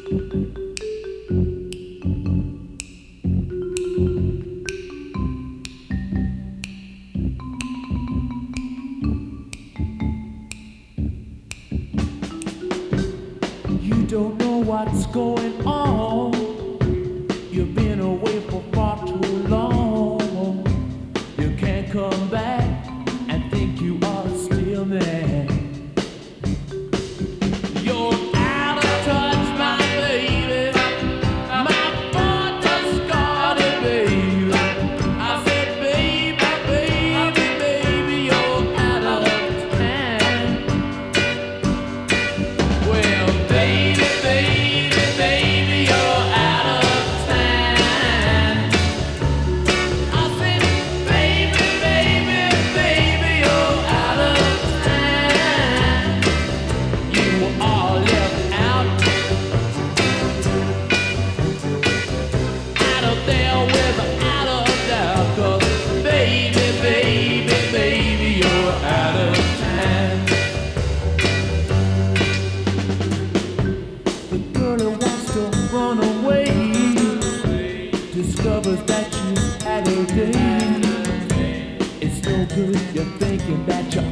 You don't know what's going on. You've been away for far too long. You can't come back and think you are still there. You're out of touch, my baby. My boy just got it, baby. I said, baby, baby, baby, you're out of time. Well, baby, baby, baby, you're out of time. I said, baby, baby, baby, you're out of time. You are left out of there without a doubt. 'Cause baby, baby, baby, you're out of time. The girl who wants to run away discovers that you had a day. It's no good, you're thinking that you're